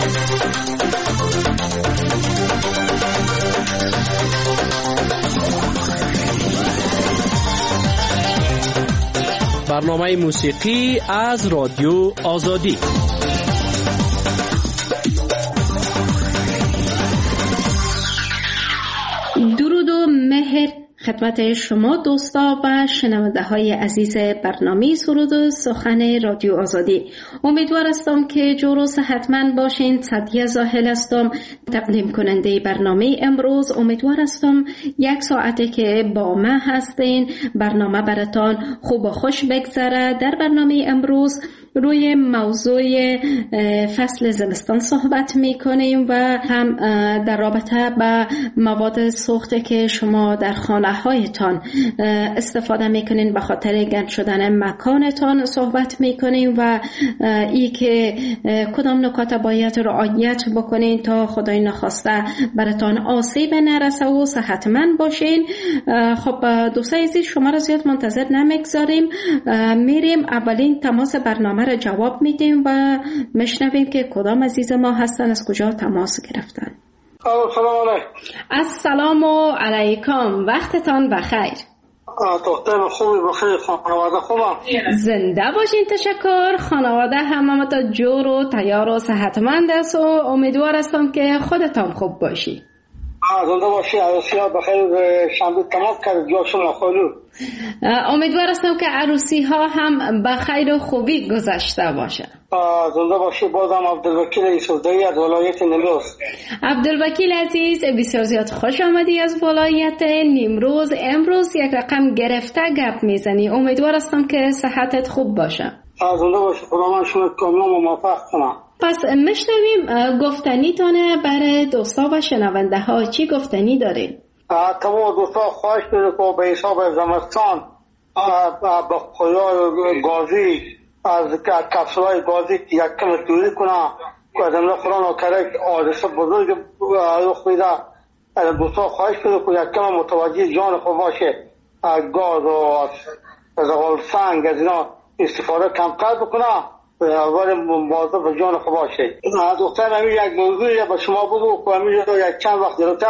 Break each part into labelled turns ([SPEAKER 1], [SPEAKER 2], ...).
[SPEAKER 1] برنامه موسیقی از رادیو آزادی.
[SPEAKER 2] درود و مهر خدمت شما دوستا و شنونده های عزیز برنامه سرود و سخن رادیو آزادی. امیدوار هستم که جور و صحتمند باشین. سعدیه زاهل هستم، تقدیم کننده برنامه امروز. امیدوار هستم یک ساعته که با من هستین برنامه براتان خوب و خوش بگذره. در برنامه امروز روی موضوع فصل زمستان صحبت میکنیم و هم در رابطه با مواد سوخته که شما در خانه هایتان استفاده میکنین به خاطر گرم شدن مکانتان صحبت میکنیم و ای که کدام نکات باید رعایت بکنین تا خدای نخواسته براتان آسیب نرسه و صحتمند باشین. خب دوستای عزیز، شما را زیاد منتظر نمیگذاریم، میریم اولین تماس برنامه را جواب میدیم و میشنویم که کدام عزیز ما هستن، از کجا تماس گرفتن.
[SPEAKER 3] سلام علیکم.
[SPEAKER 2] السلام علیکم، وقتتان بخیر.
[SPEAKER 3] دختر خوبی بخیر، خانواده خوبم؟
[SPEAKER 2] زنده باشین. تشکر. خانواده همه تا جور و تیار و صحتمند است و امیدوار هستم که خودتان خوب باشی.
[SPEAKER 3] زنده باشی. عروسی ها بخیر شنبه تمام کرد جاشون خالو.
[SPEAKER 2] امیدوار هستم که عروسی ها هم بخیر و خوبی گذشته باشه.
[SPEAKER 3] زنده باشی. بازم عبدالوکیل یوسفزایی از ولایت نیمروز.
[SPEAKER 2] عبدالوکیل عزیز، بسیار زیاد خوش آمدی از ولایت نیمروز. امروز یک رقم گرفته گپ میزنی. امیدوار هستم که صحتت خوب باشه.
[SPEAKER 3] زنده باشی. خدا من شما کاملا موفق کنم.
[SPEAKER 2] پس میشنویم گفتنی تانه برای دوستا و شنونده ها. چی گفتنی دارین؟
[SPEAKER 3] تمام دوستا خواهش می‌کنم که به حساب زمستان با خیار گازی از کپسولای گازی یک کم دوری کنه که از امروز قرآن و کرک حادثه بزرگ رخ میده. دوستا خواهش می‌کنم که یک کم متوجه جان خود باشه، گاز و زغال سنگ از اینا استفاده کمتر بکنه، ولی مواظب به جان خود باشه. دختر همین یک موضوعی به شما بگو که همین یک چند وقت جلوتر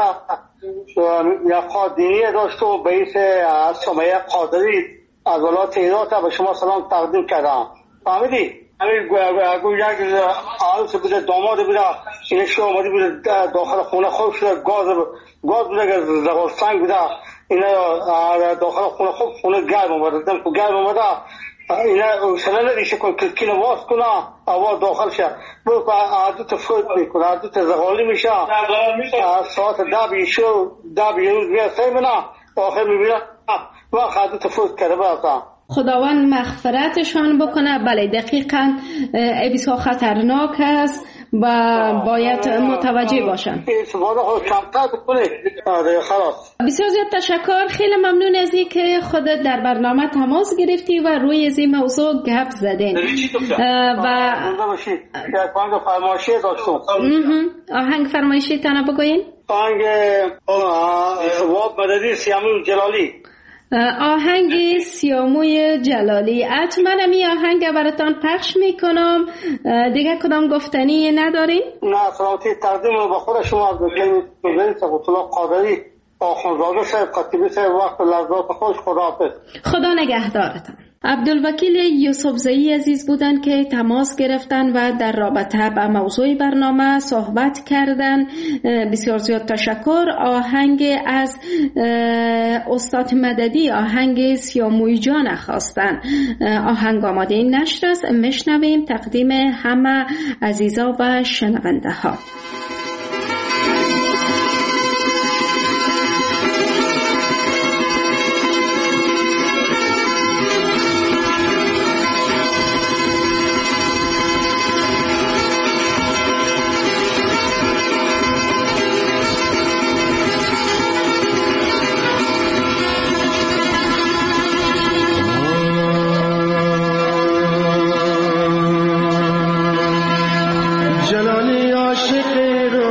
[SPEAKER 3] یک خواه دینی داشت و به ایس سمیه قادری از ولایت هرات به شما سلام تقدیم کردم. فهمیدی؟ همین یک عروس بوده، داماد بوده، این شو آمدی بوده داخل خونه خوب شده، گاز بوده، زغال سنگ بوده، اینا داخل خونه خوب خونه گرم آمده، دم گرم آمده، اینا سنه ندیشه کن کلکین واس کنه هوا داخل شه برو که عادت فوت میکنه، عادت زغالی میشه. ساعت 10 روز میاد سیمنا آخر میبینه وقت عادت فوت کرده برسا.
[SPEAKER 2] خداوند مغفرتشان بکنه. بله دقیقاً بسیار خطرناک است و باید متوجه باشن. بسیار زیاد تشکر. خیلی ممنون از این که خودت در برنامه تماس گرفتی و روی از این موضوع گپ زدین. و آهنگ فرمایشی تانه بگوین.
[SPEAKER 3] آهنگ واب مددی سیاموی جلالی.
[SPEAKER 2] آهنگ سیاموی جلالی. حتما می آهنگ براتان پخش میکنم. دیگه کدام گفتنی ندارین؟
[SPEAKER 3] نه، سلامتی تقدیم به خود شما از بگیم سبوت الله قادری آخونزاده صاحب خطیبی صاحب وقت لحظات خوش. خداحافظ.
[SPEAKER 2] خدا نگهدارتان. عبدالوکیل یوسفزایی عزیز بودن که تماس گرفتن و در رابطه با موضوع برنامه صحبت کردن. بسیار زیاد تشکر. آهنگ از استاد مددی، آهنگ سیاموی جان خواستن. آهنگ آماده نشر است، میشنویم تقدیم همه عزیزا و شنونده ها.
[SPEAKER 4] جلالی عاشق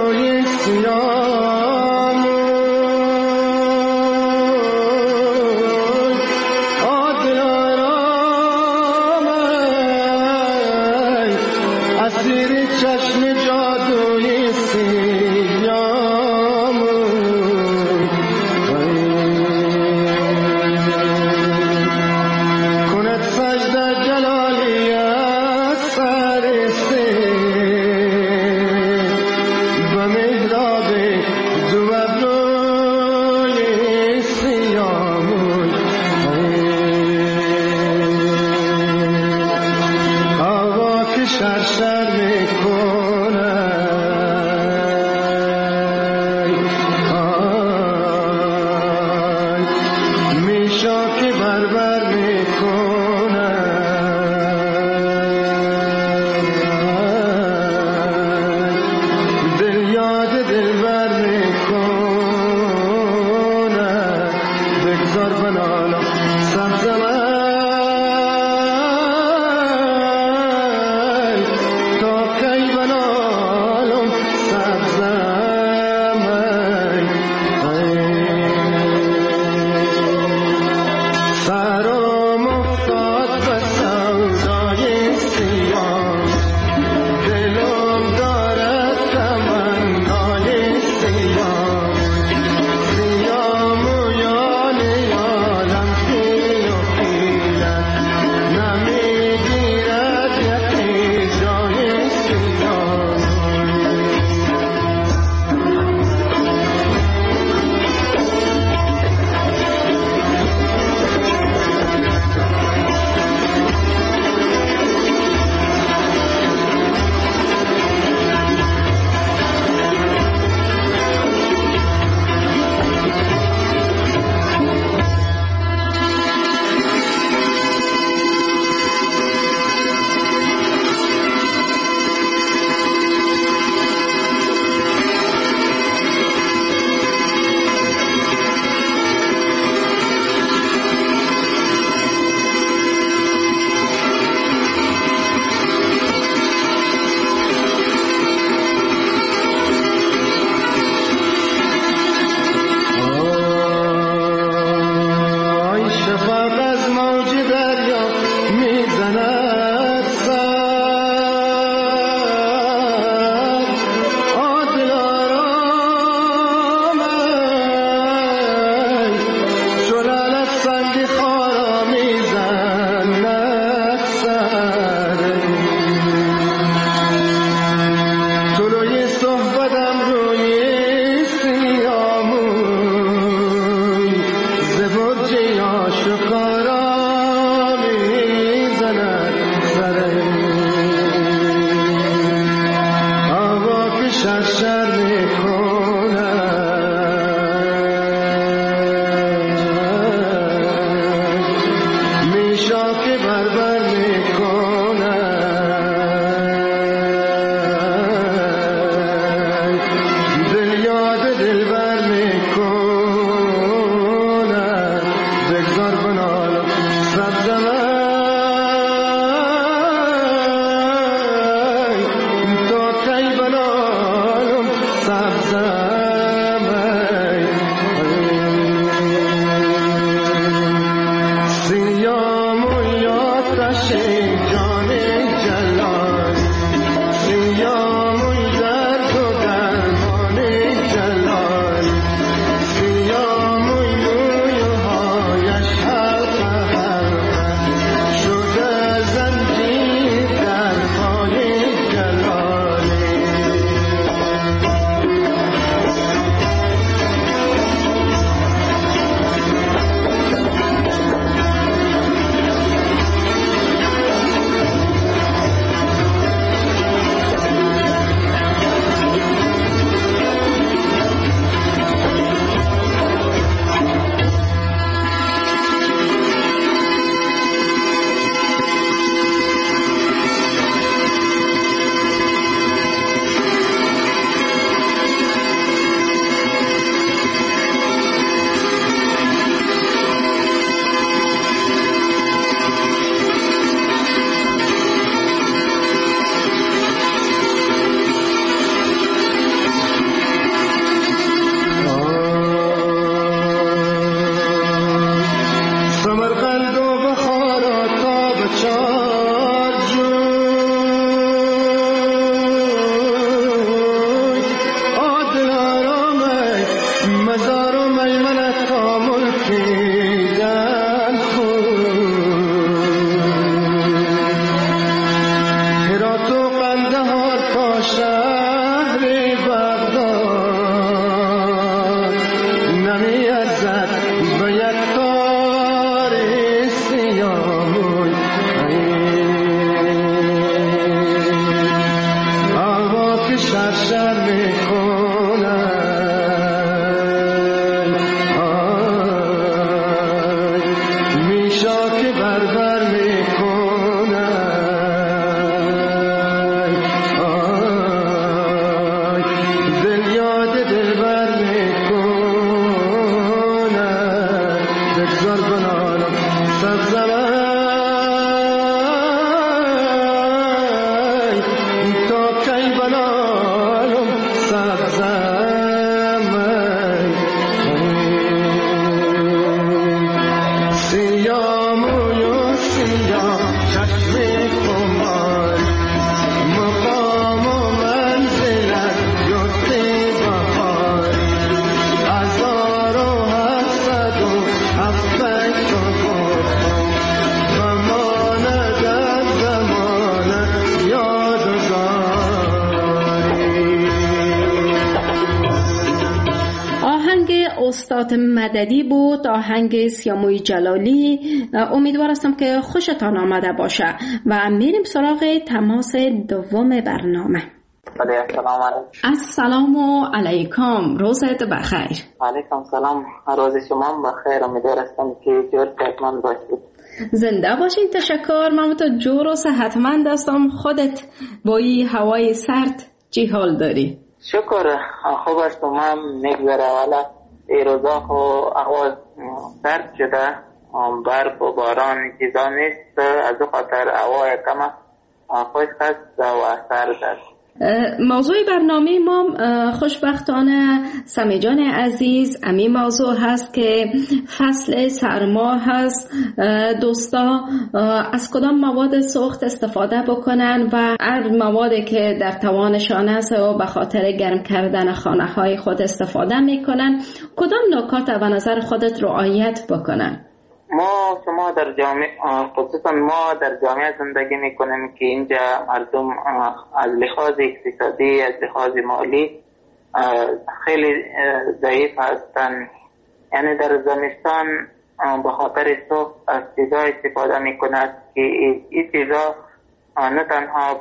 [SPEAKER 2] استاد مددی بود، آهنگ سیاموی جلالی. امیدوار هستم که خوشتان آمده باشه و میریم سراغ تماس دوم برنامه.
[SPEAKER 4] السلام علیکم.
[SPEAKER 2] السلام علیکم، روزت بخیر.
[SPEAKER 4] علیکم سلام، روز شما بخیر. امیدوار هستم که جور صحتمند باشید.
[SPEAKER 2] زنده باشین. تشکر. من تو جور و صحتمند هستم. خودت با این هوای سرد چی حال داری؟
[SPEAKER 4] شکر خوب است. من میگذره، ولی این روزا هوا سرد شده، برف و باران چیزا نیست، از خاطر هوا کم خشک است و سرد است.
[SPEAKER 2] موضوع برنامه ما خوشبختانه سمی جان عزیز امی موضوع هست که فصل سرما هست. دوستا از کدام مواد سوخت استفاده بکنن و هر موادی که در توانشان است و به خاطر گرم کردن خانه های خود استفاده میکنن، کدام نکات و نظر خودت رعایت بکنن؟
[SPEAKER 4] شما در جامعه، خصوصا ما در جامعه زندگی میکنیم که اینجا مردم از لحاظ اقتصادی، از لحاظ مالی خیلی ضعیف هستند. یعنی در زمستان به خاطر سوخت از چیزا استفاده میکند که این چیزا نه تنها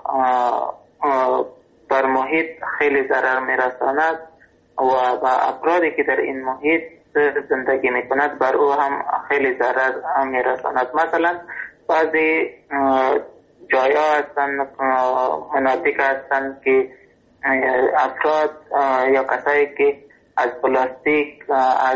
[SPEAKER 4] بر محیط خیلی ضرر میرساند و به افرادی که در این محیط زندگی میکند بر او هم خیلی ضرر میرساند. مثلا بعضی جایا هستند، مناطق هستند که افراد یا کسایی که از پلاستیک، از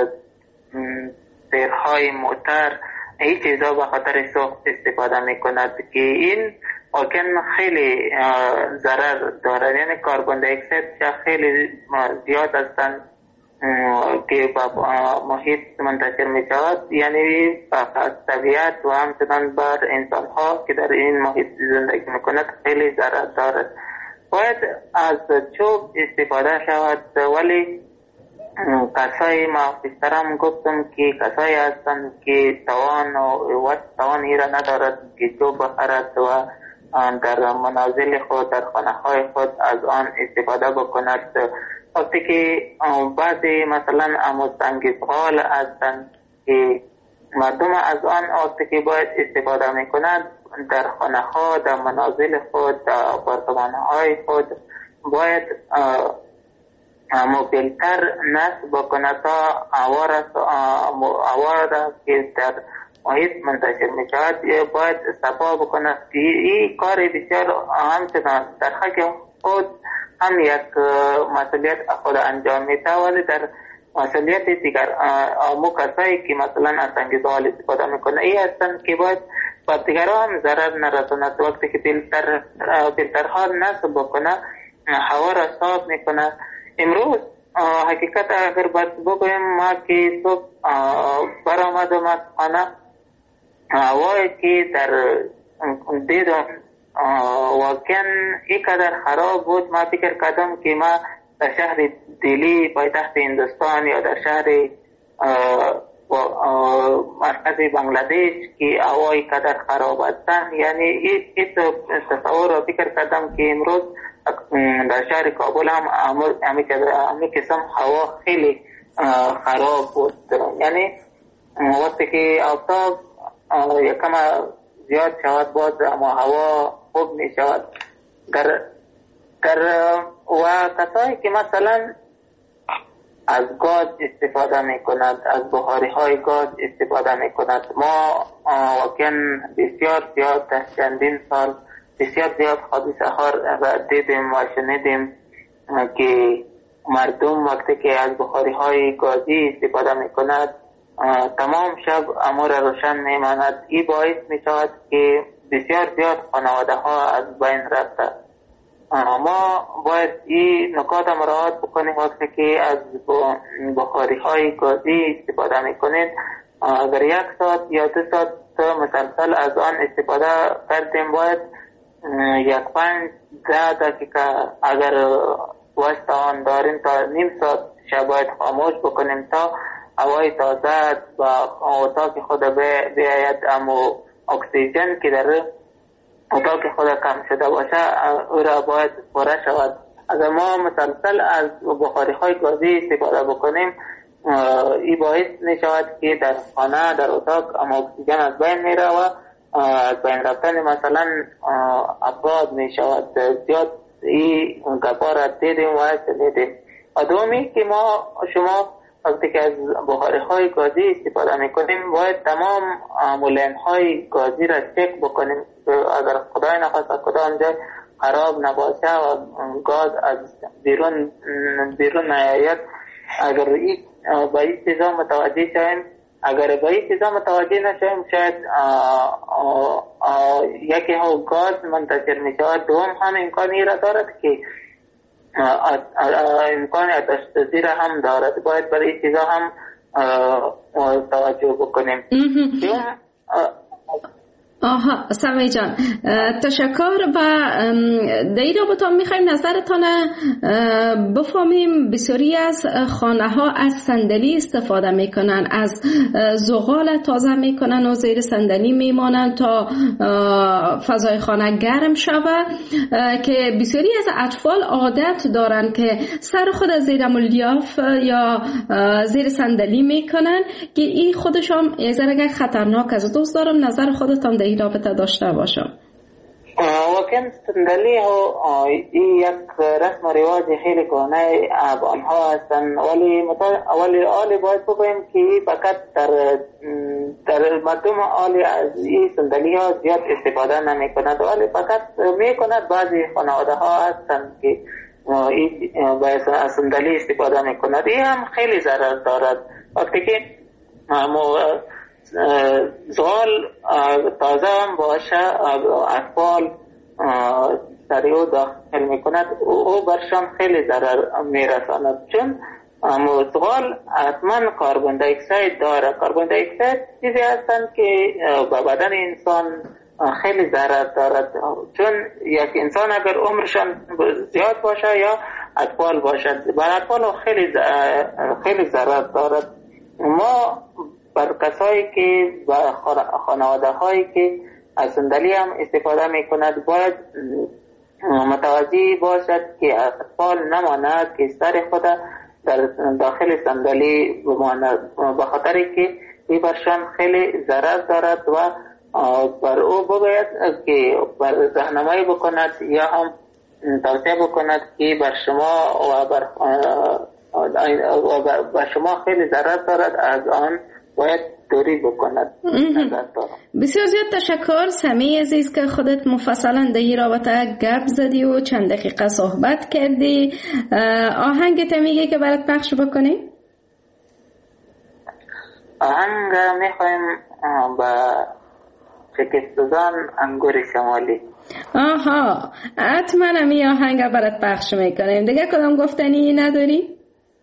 [SPEAKER 4] سیرهای موتر، این چیزا به خاطر سوخت استفاده میکند که این واقعا خیلی ضرر دارد. یعنی کربن دی اکساید خیلی زیاد هستند که با محیط منتشر می شود، یعنی از طبیعت و همچنان بر انسان ها که در این محیط زندگی می کند خیلی ضرر دارد. باید از چوب استفاده شود، ولی کسایی ما پیشترم گفتم که کسایی هستند که توان ایرا ندارد که چوب بخرد و در منازل خود، در خانه های خود از آن استفاده بکند. وقتی که بعضی مثلا مستنگزغال هستند که مردم از آن وقتی که باید استفاده میکنند در خانه ها، در منازل خود، در آپارتمان های خود باید موبیلتر نصب بکند تا هوا که در محیط منتشر می شود باید صفا بکند. این کار بسیار همچنان در حق خود هم یک مسئولیت خود انجام میده، ولی در مسئولیت دیگر امو کسایی که مثلا از انگیزال استفاده میکنه ای هستند که باید با دیگرها هم ضرر نرساند. وقتی که فیلترها نصب بکنه هوا را صاف میکنه. امروز حقیقت اگر باید بگویم ما که صبح برآمدم از خانه، هوایی که در دیدم واقعا اینقدر خراب بود، ما فکر کردم که ما در شهر دلی پایتخت هندوستان یا در شهر مرکز بنگلادش که هوای قدر خراب هستند، یعنی این تصور را فکر کردم که امروز در شهر کابل هم همین قسم هوا خیلی خراب بود. یعنی وقتی که آفتاب یکم زیاد شود باز اما هوا خوب می شود. و کسایی که مثلا از گاز استفاده می کند، از بخاری های گاز استفاده می کند، ما واقعا بسیار زیاد در چندین سال بسیار زیاد حادثه ها را دیدیم و شنیدیم که مردم وقتی که از بخاری های گازی استفاده می کند تمام شب امور روشن می ماند. این باعث می شود که بسیار زیاد خانواده ها از بین رفته. ما باید این نکات مراعات بکنیم. وقتی که از بخاری های گازی استفاده می کنید، اگر 1 ساعت یا 2 ساعت مسلسل از آن استفاده کردیم، باید 5-10 دقیقه اگر وقت آن داریم تا نیم ساعت باید خاموش بکنیم تا هوای تازه و اتاق خود بیاید. اما اکسیژن که در اتاق خود کم شده باشه او را باید پره شود. اگر ما مسلسل از بخاری های گازی استفاده بکنیم این باعث می شود که در خانه در اتاق اکسیژن از بین می رود و از بین رفتن مثلا افراد می شود. زیاد این گپا را دیدیم و شنیدیم. و دومی که شما وقتی که از بخاری های گازی استفاده می کنیم باید تمام مولین های گازی را چک بکنیم اگر خدای نخواست کدام جای خراب نباشه و گاز از بیرون نیاید. اگر به این چیزا متوجه شویم، اگر به این چیزا متوجه نشویم شاید یکی ها گاز منتشر می شود، دوم هم امکانی را دارد که امکان آتش سوزی را هم دارد. باید برای این چیزا هم توجه بکنیم.
[SPEAKER 2] آها سمی جان تشکر. و در این رابطه میخوایم نظرتان بفهمیم. بسیاری از خانه ها از صندلی استفاده میکنن، از زغال تازه میکنن و زیر صندلی میمانن تا فضای خانه گرم شود، که بسیاری از اطفال عادت دارن که سر خود از زیر ملیاف یا زیر صندلی میکنن که این خودشان یه خطرناک است. دوست دارم نظر خودتان در این رابطه داشته باشم.
[SPEAKER 4] واقعا صندلی ها یک رسم و رواج خیلی کهنه آنها هستند، ولی آلی باید بگوییم که فقط در مردم آلی از این صندلی ها زیاد استفاده نمی کند، ولی فقط می کند بعضی خانواده ها هستند که از صندلی استفاده می کند. این هم خیلی ضرر دارد. وقتی که زغال تازه هم باشه اطفال سریع داخل میکند، او برشان خیلی ضرر میرساند، چون زغال حتما کاربن دی اکساید داره. کاربن دی اکساید چیزی هستند که به بدن انسان خیلی ضرر دارد، چون یک انسان اگر عمرشان زیاد باشه یا اطفال باشد بر اطفال خیلی ضرر دارد. ما بر کسایی که و خانواده هایی که از صندلی هم استفاده می کند باید متوجه باشد که اطفال نماند که سر خود در داخل صندلی بماند، به خاطری که این برشان خیلی ضرر دارد و بر او باید که بر راهنمایی بکند یا هم توصیه بکند که بر شما و بر شما خیلی ضرر دارد، از آن باید دوری بکند.
[SPEAKER 2] بسیار زیاد تشکر سمی عزیز که خودت مفصلا در این رابطه گپ زدی و چند دقیقه صحبت کردی. آهنگ میگه که برات پخش بکنی؟
[SPEAKER 4] آهنگ میخوایم با شکستگان انگور شمالی.
[SPEAKER 2] آها حتما همی آهنگ برات پخش میکنیم. دیگه کدام گفتنی نداری؟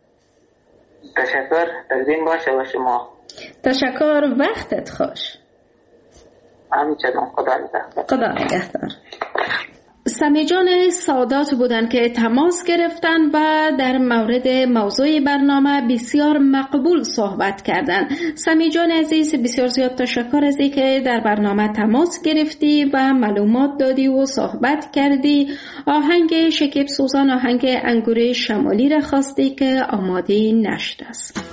[SPEAKER 4] تشکر، تقدیم باشه با شما.
[SPEAKER 2] تشکر، وقتت خوش.
[SPEAKER 4] همچنان،
[SPEAKER 2] خدا نگهدار. سمی جان سادات بودن که تماس گرفتن و در مورد موضوع برنامه بسیار مقبول صحبت کردن. سمی جان عزیز بسیار زیاد تشکر از اینکه در برنامه تماس گرفتی و معلومات دادی و صحبت کردی. آهنگ شکیب سوزان آهنگ انگور شمالی را خواستی که آماده نشده است.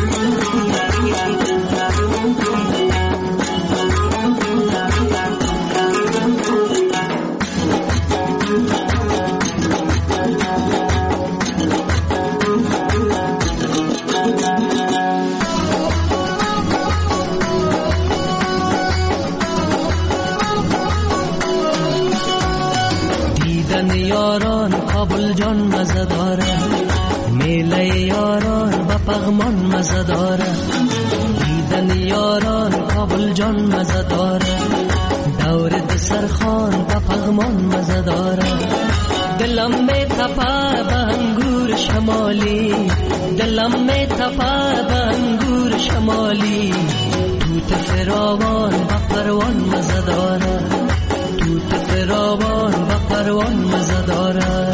[SPEAKER 5] یاران کابل جان مزه داره، میله یاران با پغمان مزه داره. دیدن یاران کابل جان مزه داره، دور دسرخان با پغمان مزه داره. دلم می تپه به انگور شمالی، دلم می تپه به انگور شمالی. توت فراوان با پروان مزه داره، توت فراوان و پروان مزه داره.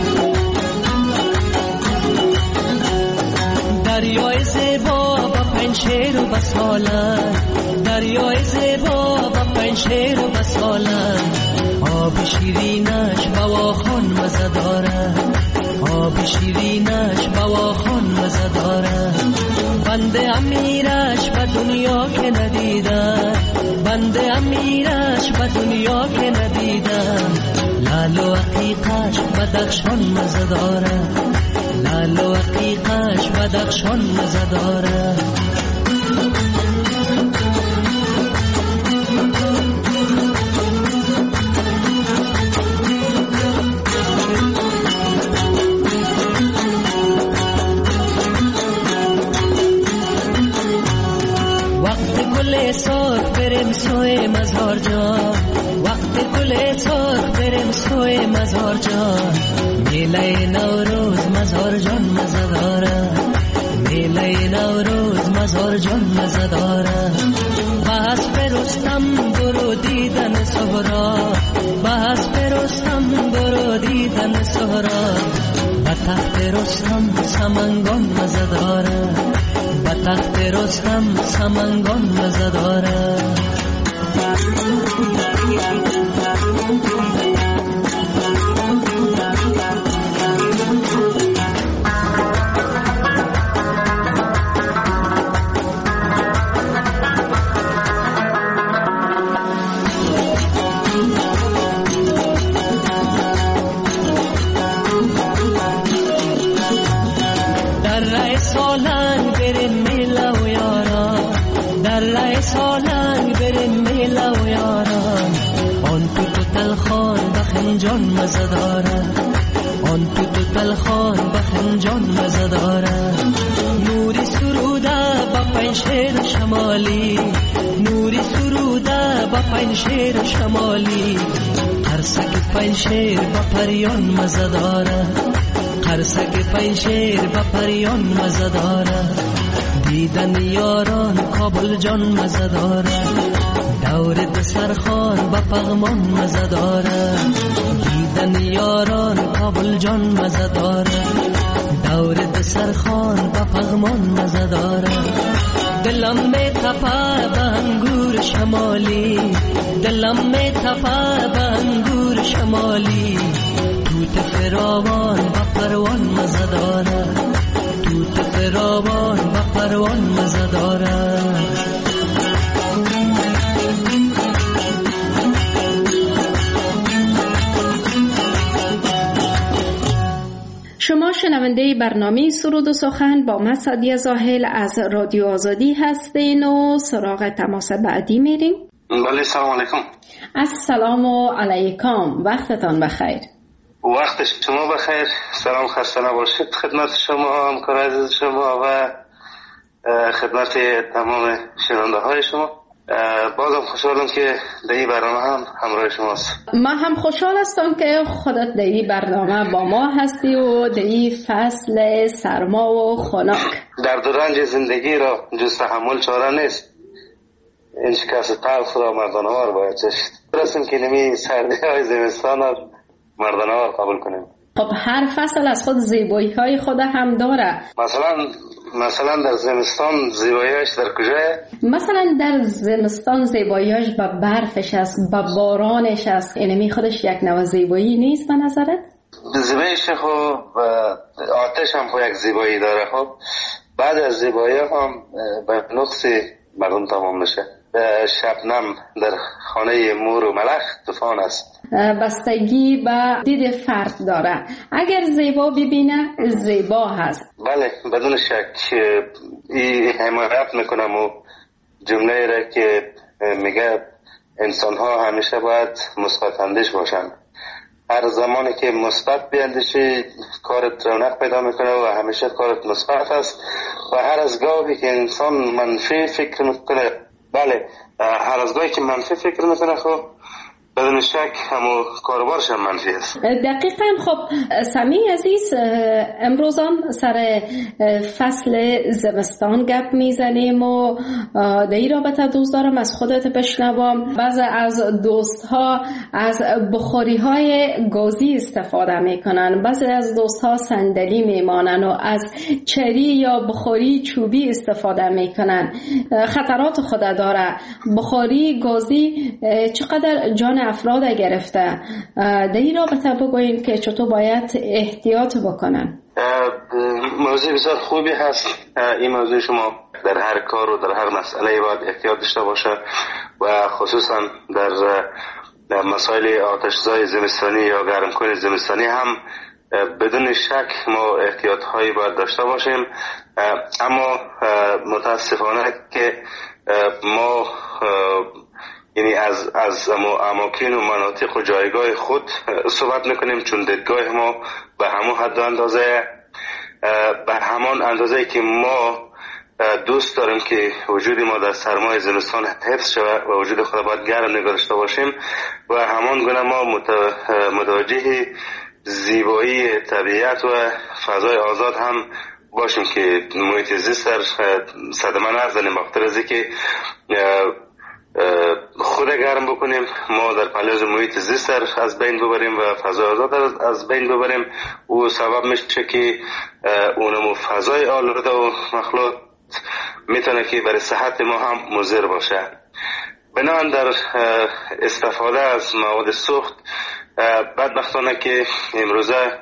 [SPEAKER 5] دریای زیبا و پنشیر و بسالن، دریای زیبا با پنشیر و بسالن. آب شیرینش بواخون مزه داره، آب شیرینش بواخون مزه داره. بنده امیرش به دنیا که ندیدن، بنده امیرش به دنیا که ندیدن. لال و عقیقش بدخشان مزه داره، لال و عقیقش بدخشان مزه داره. سرخ بریم سوی مزار جان، وقت گل سرخ بریم سوی مزار جان. میله نوروز مزار جان مزه داره، میله نوروز مزار جان مزه داره. بس برستم برو دیدن سهرا، بس برستم برو دیدن سهرا. به تخت رستم سمنگان مزه داره، به تخت رستم سمنگان مزه داره. جان مزه داره، آن تو تلخان بخنجان مزه داره. نوری سروده با پنشیر شمالی، نوری سروده با پنشیر شمالی. قرصک پنشیر با پریان مزه داره، قرصک پنشیر با پریان مزه داره. دیدن یاران کابل جان مزه داره، دور دسرخان با پغمان مزه داره. دیدن یاران کابل جان مزه داره، دور دسرخان با پغمان مزه داره. دلم می تپه به انگور شمالی، دلم می تپه به انگور شمالی. توت فراوان با پروان مزه داره، توت فراوان با پروان مزه داره.
[SPEAKER 2] شما شنونده برنامه سرود و سخن با من سعدیه زاهل از رادیو آزادی هستین و سراغ تماس بعدی میریم.
[SPEAKER 3] بله سلام علیکم.
[SPEAKER 2] السلام علیکم، وقتتان بخیر.
[SPEAKER 3] وقت شما بخیر. سلام، خسته نباشید خدمت شما همکار عزیز شما و خدمت تمام شنونده های شما. بازم خوشحالم که در این برنامه هم همراه شماست.
[SPEAKER 2] من هم خوشحال هستم که خودت در این برنامه با ما هستی و در این فصل سرما و خنک.
[SPEAKER 3] در رنج زندگی را جز تحمل چاره نیست، این شکست تلخ را مردانه‌وار باید چشید. برسیم که نمی سردی های زمستان را مردانه‌وار قبول کنیم.
[SPEAKER 2] خب هر فصل از خود زیبایی های خود هم داره.
[SPEAKER 3] مثلا در زمستان زیباییش در کجاه؟
[SPEAKER 2] مثلا در زمستان زیباییش با برفش است، با بارانش است. اینمی خودش یک نوع زیبایی نیست به نظرت؟
[SPEAKER 3] زیباییش خب آتش هم خب یک زیبایی داره. خب بعد از زیبایی هم به نقص مردم تمام میشه. شبنم در خانه مور و ملخ طوفان است.
[SPEAKER 2] بستگی به دید فرد داره. اگر زیبا ببینه زیبا هست.
[SPEAKER 3] بله بدون شک. این حمایت میکنم و جمله را که میگه انسان ها همیشه باید مثبت اندیش باشن. هر زمانی که مثبت بیاندیشی کارت رونق پیدا میکنه و همیشه کارت مثبت است. و هر از گاهی که انسان منفی فکر میکنه، بله هر از گاهی که منفی فکر میکنه خب
[SPEAKER 6] بدون شک همو کاروبارش هم منفی است.
[SPEAKER 2] دقیقاً. خب سمی عزیز، امروز هم سر فصل زمستان گپ میزنیم و در این رابطه دوست دارم از خودت بشنوم. بعضی از دوست ها از بخاری های گازی استفاده میکنن، بعضی از دوست ها صندلی میمانن و از چری یا بخاری چوبی استفاده میکنن. خطرات خود داره. بخاری گازی چقدر جان افراد گرفته؟ در این رابطه بگوییم که چطور باید احتیاط بکنن.
[SPEAKER 6] موضوع بسیار خوبی هست. این موضوع شما در هر کار و در هر مسئله باید احتیاط داشته باشه و خصوصا در مسائل آتش‌زای زمستانی یا گرمکن زمستانی هم بدون شک ما احتیاط هایی باید داشته باشیم. اما متاسفانه که ما یعنی از اماکن و مناطق و جایگاه خود صحبت میکنیم، چون دیدگاه ما به همون حد و اندازه، به همان اندازه که ما دوست داریم که وجود ما در سرمای زمستان حفظ شود و وجود خود باید گرم نگاه داشته باشیم و همان گونه ما متوجه زیبایی طبیعت و فضای آزاد هم باشیم که محیط زیست صدمه نزنیم. بخاطر از اینکه خود گرم بکنیم ما در پلیز محیط زیست از بین ببریم و فضای آزاد از بین ببریم، او سبب میشه که اونمو فضای آلوده و مخلوط میتونه که برای صحت ما هم مضر باشه. بنابراین در استفاده از مواد سوخت بدبختانه که امروزه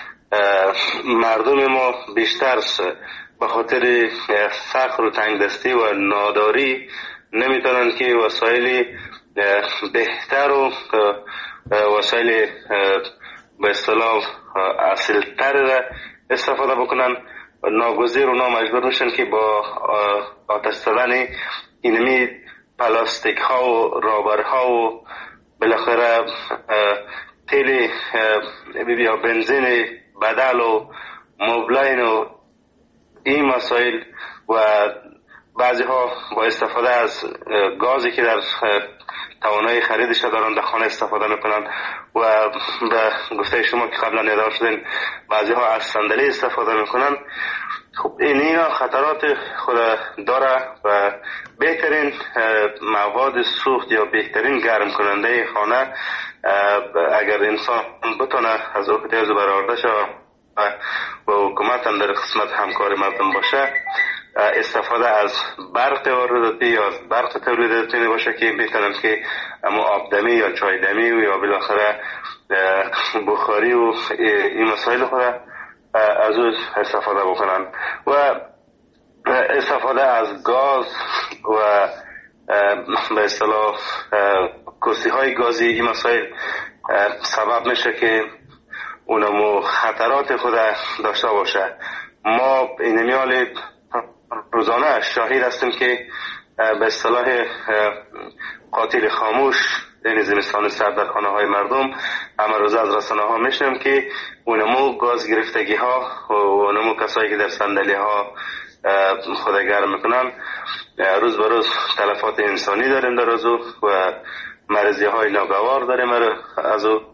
[SPEAKER 6] مردم ما بیشتر به خاطر فقر و تنگدستی و ناداری نمیتونن که وسایل بهتر و وسایل به اصطلاح اصیل‌تر استفاده بکنن. ناگزیر و نامجبور میشن که با آتش زدن اینمی پلاستیک ها و رابر ها و بالاخره تیل یا بنزین بدل و موبلاین و این مسائل و بعضی ها با استفاده از گازی که در توانایی خریدش دارن در خانه استفاده میکنن و به گفته شما که قبلا ادعا شدین بعضی ها از صندلی استفاده میکنن. خب اینا خطرات خود داره و بهترین مواد سوخت یا بهترین گرم کننده خانه اگر انسان بتونه از اوقات برآورده شود و حکومت هم در قسمت همکار مردم باشه، استفاده از برق وارداتی یا از برق تولیداتی باشه که بهترن که اما آبدمی یا چایدمی و یا بالاخره بخاری و این مسائل خود از او استفاده بکنن و استفاده از گاز و به اصطلاح کسی های گازی این مسائل سبب میشه که اونمو خطرات خود داشته باشه. ما این میال روزانه شاهد هستیم که به اصطلاح قاتل خاموش این زمستان سرد در خانه های مردم اما روز از رسانه ها میشنم که اونمو گاز گرفتگی ها و اونمو کسایی که در صندلی ها خود گرم میکنن روز به روز تلفات انسانی داریم در ازو و مرضی های ناگوار داریم از او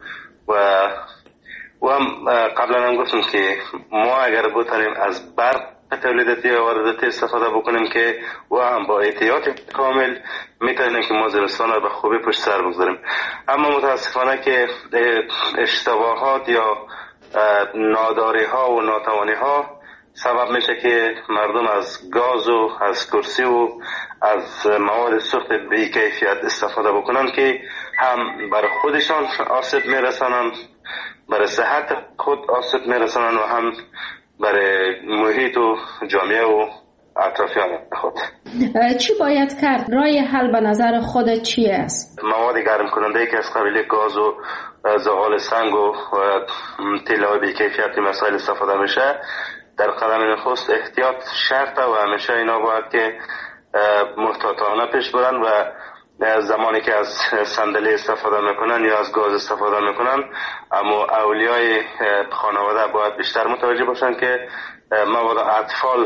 [SPEAKER 6] و هم قبلا هم گفتم که ما اگر بتانیم از برق تولیداتی و وارداتی استفاده بکنیم که و هم با احتیاط کامل میتونیم که ما زمستان را به خوبی پشت سر بگذاریم. اما متاسفانه که اشتباهات یا ناداری ها و ناتوانی ها سبب میشه که مردم از گاز و از کرسی و از مواد سوخت بی کیفیت استفاده بکنن که هم برای خودشان آسیب میرسانن، برای صحت خود آسیب میرسانن و هم برای محیط و جامعه و اطرافیان خود.
[SPEAKER 2] چی باید کرد؟ راه حل به نظر خودت چی است؟
[SPEAKER 6] مواد گرم کننده که از قبیل گاز و زغال سنگ و تیل‌های بی کیفیت مسائل استفاده میشه، در قدم نخست احتیاط شرطه و همیشه اینا باید که محتاطانه پیش برن و زمانی که از صندلی استفاده میکنن یا از گاز استفاده میکنن اما اولیای خانواده باید بیشتر متوجه باشن که مواد اطفال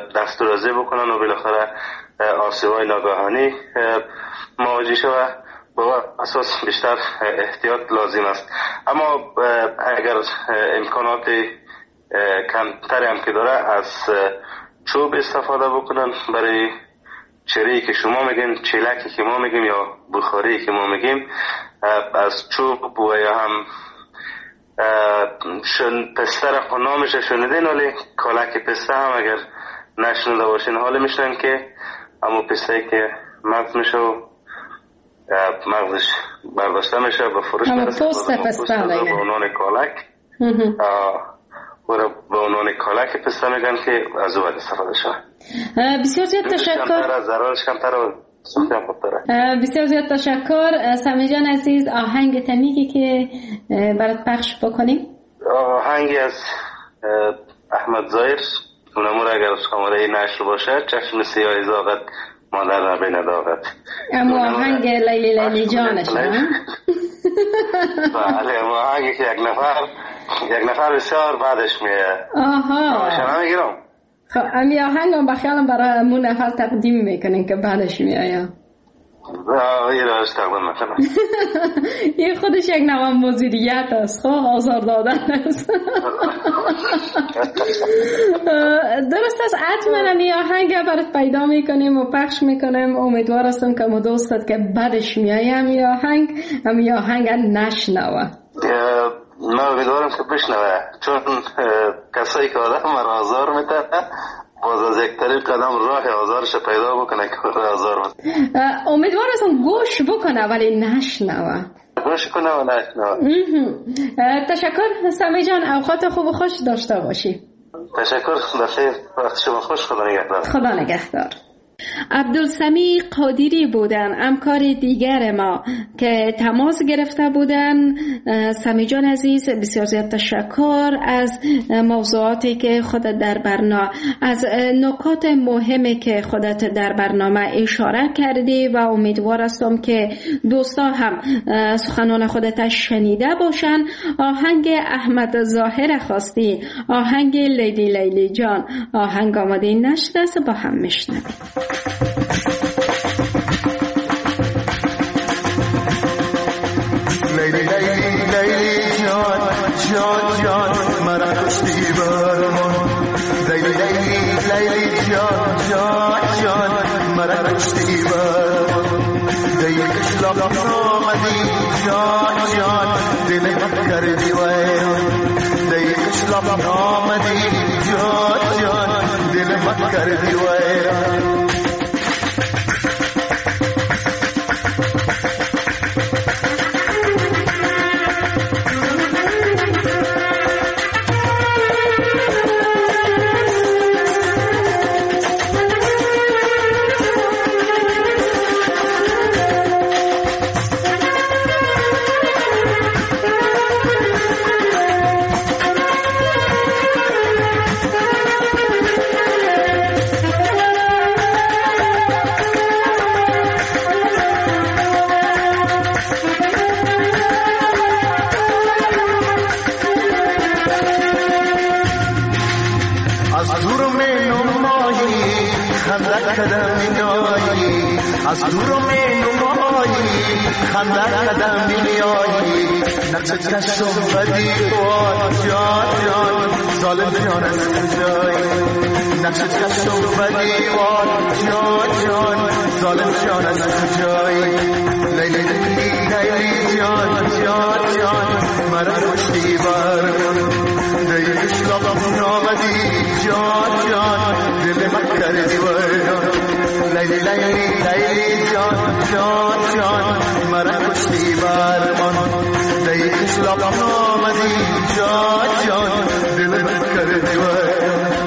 [SPEAKER 6] دسترسی بکنن و بالاخره آسیب‌های ناگهانی مواجه شود با اساس بیشتر احتیاط لازم است. اما اگر امکانات کمتری هم که داره از چوب استفاده بکنن برای چری که شما میگین، چیلکی که ما میگیم یا بخاری که ما میگیم، از چوب و یا هم پسته را نامش شنیدین، ولی کالک پسته هم اگر نشنیده باشین حالا میشنن که اما پسته که مغز میشه و مغزش برداشته میشه و فروش میرسه به عنوان کالک و به عنوان کالک پسته میگن که از او باید استفاده شود.
[SPEAKER 2] بسیار زیاد تشکر.
[SPEAKER 6] ضررش کمتر و سوختم خوبتره.
[SPEAKER 2] بسیار زیاد تشکر. سمی جان عزیز، آهنگ تمیگی که برات پخش بکنیم؟
[SPEAKER 6] آهنگی از احمد ظاهر، اونمور اگر شماره نشر باشه، چشم سیاه زاغت مادر را بین داغت.
[SPEAKER 2] اما آهنگ لیلی لیلی جانش نه؟
[SPEAKER 6] بله، آهنگی که یک نفر بسیار بعدش میه.
[SPEAKER 2] آها
[SPEAKER 6] شما میگیرم.
[SPEAKER 2] خب امی آهنگ هم بخیالم برای امون نفر تقدیم میکنین که بعدش میه.
[SPEAKER 6] یه راش تقدیم میکنم.
[SPEAKER 2] این خودش یک نوع مدیریت است، خب آزار دادن است. درست است. حتما امی آهنگ برات پیدا میکنیم و پخش میکنیم. امیدوار هستم که ما دوستت که بعدش میایه امی آهنگ نشنوه.
[SPEAKER 6] من امیدوارم که بشنوه، چون کسایی که آدم مرا آزار میده باز از یک طریق قدم راه آزارش پیدا بکنه که آزار میده.
[SPEAKER 2] امیدوار هستم گوش بکنه ولی نشنوه.
[SPEAKER 6] گوش کنه و نشنوه.
[SPEAKER 2] تشکر سمی جان، اوقات خوب و خوش داشته باشی.
[SPEAKER 6] تشکر، خدا خیر، وقت شما خوش، خدا نگهدار.
[SPEAKER 2] خدا نگهدار. عبدالسمیع قادری بودن، همکار دیگر ما که تماس گرفته بودن. سمی جان عزیز، بسیار زیاد تشکر از موضوعاتی که خودت در برنامه، از نکات مهمی که خودت در برنامه اشاره کردی و امیدوار هستم که دوستا هم سخنان خودت شنیده باشن. آهنگ احمد ظاهر خواستی، آهنگ لیلی لیلی جان، آهنگ آماده نشده است، با هم میشنویم.
[SPEAKER 7] لیلی لیلی لیلی جان جان جان مرا کشتی برمان. لیلی لیلی لیلی جان جان جان مرا کشتی برمان. دی اشلاق آمدی جان جان دل من کردی ویران. دی اشلاق آمدی جان جان دل من کردی ویران. از دور می نمایی خندر قدم میایی. نقشت کشم بدی وای جان جان ظالم جان از کجایی. نقشت کشم بدی وای جان جان ظالم جان از کجایی. لیلی لیلی لیلی جان جان جان مرا کشتی برمان. دی اشلاقم نامدی جان جان دل من کردی ویران. لیلی لیلی لیلی جان جان جان مرا کشتی برمان. دی اشلاقم نامدی جان جان دل من کردی ویران.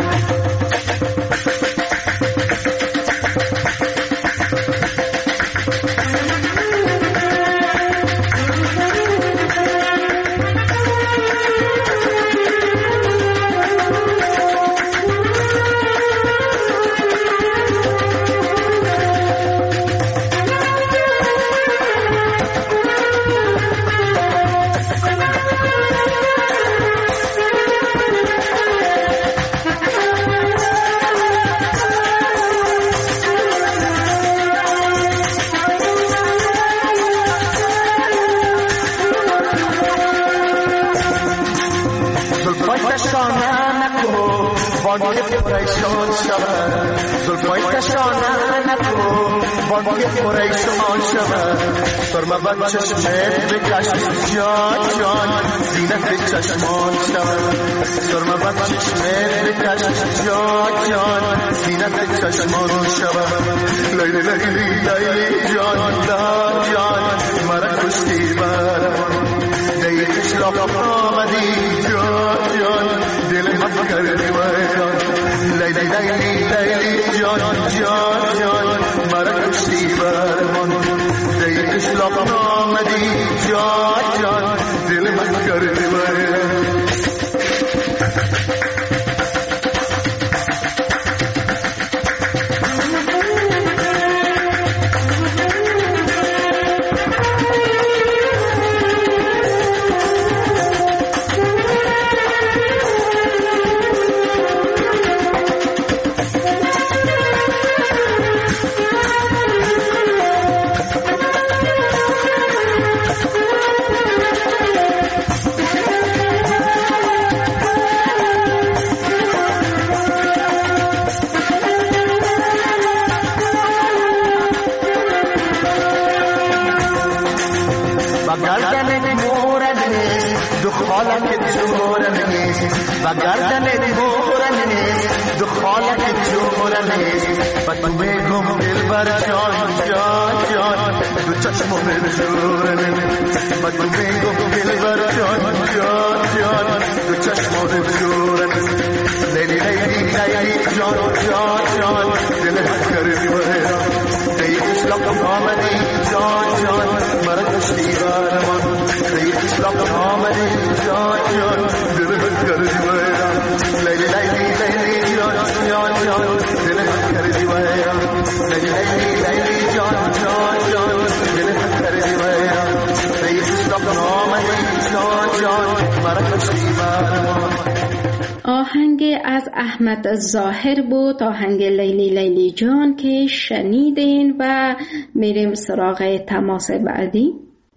[SPEAKER 7] بانگی پریشان شود زلفای کشانه نکن بانگی پریشان شود سرمه بر چشمت بکش جان جان زینت چشمان شود سرمه بر چشمت بکش جان جان زینت چشمان شود لیلی لیلی لیلی جان جان مرا کشتی برمان دیگش لاغم آمدی جان جان دل من کردی ویران لیلی لیلی لیلی جان جان جان مرا کشتی برمان دیگش لاغم آمدی جان جان دل من کردی ویران و گردن مورم نیست دخالت جورم نیست و تو بگم دلبر جان جان جان دو چشمم جورم نیست و تو بگم دلبر جان جان جان دو چشمم جورم نیست لیلی لیلی لیلی جان جان جان دل کردی ویران دیگش لقم آمدی جان جان مرا کشتی برمان دیگش لقم آمدی جان جان دل کردی ویران لیلی لیلی لیلی جان جان جان دل کردی ویران لیلی لیلی لیلی جان جان جان دل کردی ویران دیگش لقم آمدی جان جان مرا کشتی برمان.
[SPEAKER 2] آهنگ از احمد ظاهر بود، آهنگ لیلی لیلی جان که شنیدین و میریم سراغ تماس بعدی.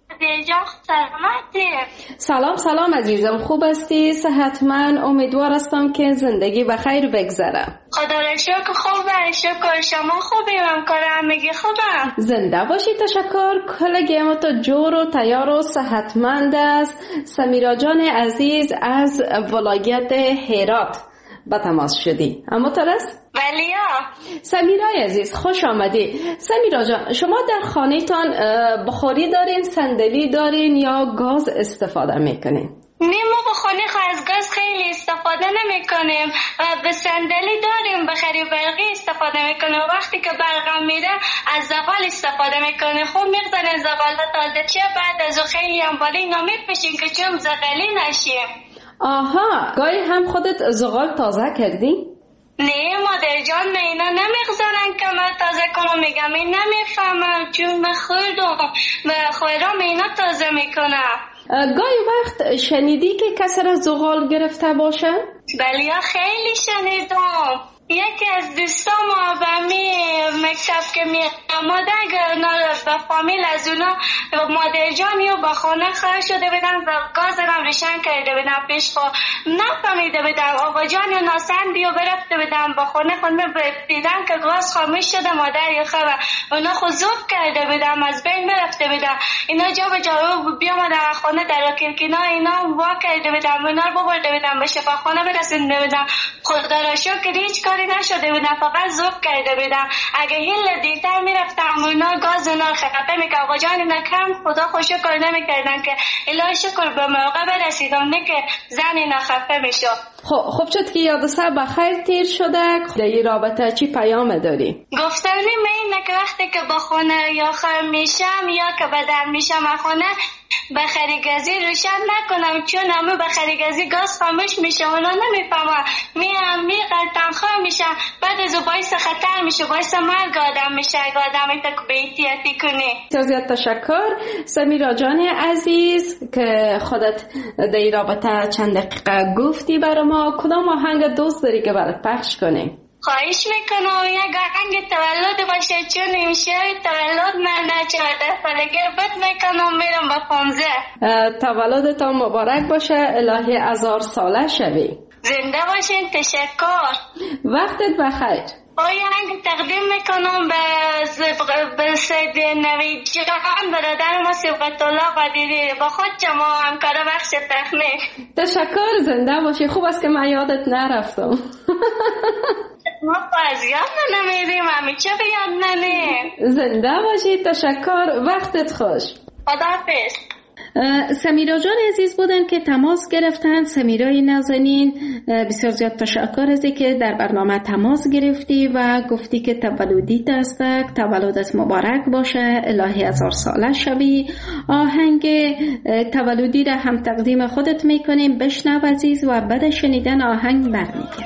[SPEAKER 2] سلام سلام عزیزم، خوب هستی؟ صحتمند؟ امیدوار هستم که زندگی بخیر بگذره.
[SPEAKER 8] خدا را شکر خوبه، شکر شما خوبی؟ من کار همگی خوبم.
[SPEAKER 2] زنده باشی، تشکر. کلگی ما تو جور و تیار و صحتمند است. سمیرا جان عزیز از ولایت هرات به تماس شدی. اما ترس؟
[SPEAKER 8] ولیا.
[SPEAKER 2] سمیرای عزیز خوش آمدی. سمیرا جان، شما در خانه‌تان بخاری دارین، صندلی دارین یا گاز استفاده میکنین؟
[SPEAKER 8] نه، ما به خانه از گاز خیلی استفاده نمی کنیم و به صندلی داریم، به خری برقی استفاده میکنیم. وقتی که برقم میره از زغال استفاده میکنیم. خوب میگذاریم زغال تازه چه بعد از خیلی هم بالا اینا میپشیم که چون زغالی نشیم.
[SPEAKER 2] آها، گاهی هم خودت زغال تازه کردی؟
[SPEAKER 8] نه مادر جان، من اینا نمیگذارن که من تازه کنم. میگم این نمیفهمم چون من خوردم و خودم اینا تازه میکنم.
[SPEAKER 2] گاهی وقت شنیدی که کسی را زغال گرفته باشه؟
[SPEAKER 8] بله خیلی شنیدم. یکی از دوستام و می مکتب که می آمده به فامیل از اونا مادر جانی و با خانه خواهر شده بدن و گاز هم روشن کرده بدن پیش خوا نفهمیده بدن. آقا جانی و ناسندی و برفته بدن با خانه دیدن که گاز خاموش شده مادر یا خواهر اونا خود زوب کرده بدن از بین برفته بدن. اینا جا به جا بیامدن خانه در کلکینا اینا وا کرده بدن اونا رو ببرده بدن به شفاخانه برسنده بدن. خدا را شکر هیچ کاری نشده بدن، فقط زوب کرده بدن. اگه هیل دیرتر میرفتم اونا گاز اونا خفه میکرد. آقا جان اینا کم خدا خوش شکر نمیکردن که الهی شکر به موقع برسیدم نه که زن اینا خفه میشه.
[SPEAKER 2] خب شد که یاد سر بخیر تیر شده. در این رابطه چی پیام داری؟
[SPEAKER 8] گفتنی اینه که وقتی که با خونه یا خر میشم یا که بدن میشم خونه بخریگزی روشن نکنم چون همه بخریگزی گاز خاموش میشه اونا نمیفهمن. میقلتن خواه میشن بعد از باعث خطر میشه باعث مرگ آدم میشه اگه آدم ایتا به احتیاطی کنی.
[SPEAKER 2] زیاد تشکر سمیرا جان عزیز که خودت در این رابطه چند دقیقه گفتی برای ما. کدام آهنگ دوست داری که برات پخش کنیم؟
[SPEAKER 8] خواهش میکنم یک آهنگ تولد باشه چون امشب تولد من 14 سالگی بد میکنم میرم با 15.
[SPEAKER 2] تولدت مبارک باشه، الهی 1000 ساله شوی.
[SPEAKER 8] زنده باشین. تشکر.
[SPEAKER 2] وقتت بخیر.
[SPEAKER 8] آهنگ تقدیم میکنم به سید نوید جان، برادر ما سبقت الله قدیری، با خود شما همکار بخش تکنیک.
[SPEAKER 2] تشکر. زنده باشی. خوب است که من یادت نرفتم.
[SPEAKER 8] ما باز یاد نمیدیم، همیشه به یاد نمیم.
[SPEAKER 2] زنده باشی. تشکر. وقتت خوش.
[SPEAKER 8] خداحافظ.
[SPEAKER 2] سمیرا جان عزیز بودن که تماس گرفتن. سمیرای نازنین، بسیار زیاد تشکر از که در برنامه تماس گرفتی و گفتی که تولدیت است، تولدت مبارک باشه، الهی 1000 ساله شوی. آهنگ تولدی را هم تقدیم خودت میکنیم. بشنو عزیز و بعد شنیدن آهنگ برمیگردیم.